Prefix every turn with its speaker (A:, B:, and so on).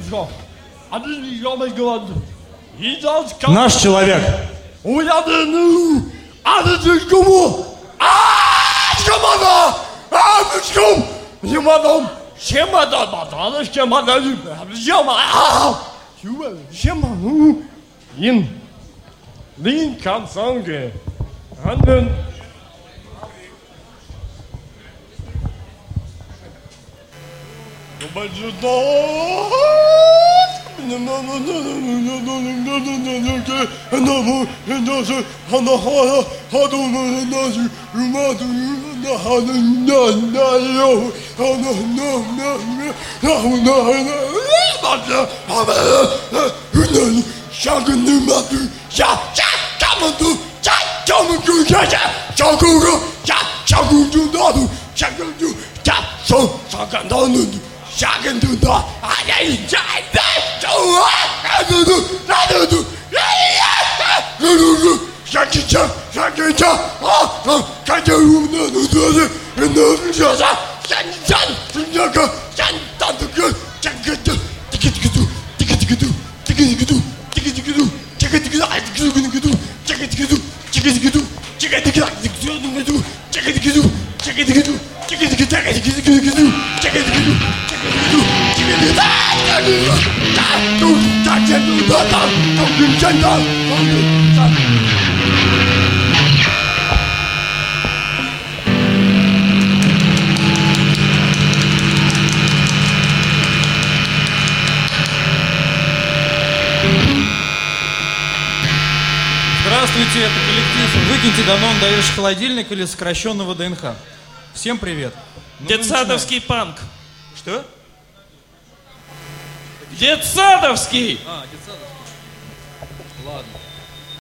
A: Наш человек.
B: Здравствуйте, это коллектив «Выкиньте говно, даешь в холодильник» или сокращенно ВДНХ. Всем привет.
C: Детсадовский панк.
B: Что?
C: Детсадовский!
B: Детсадовский. Ладно.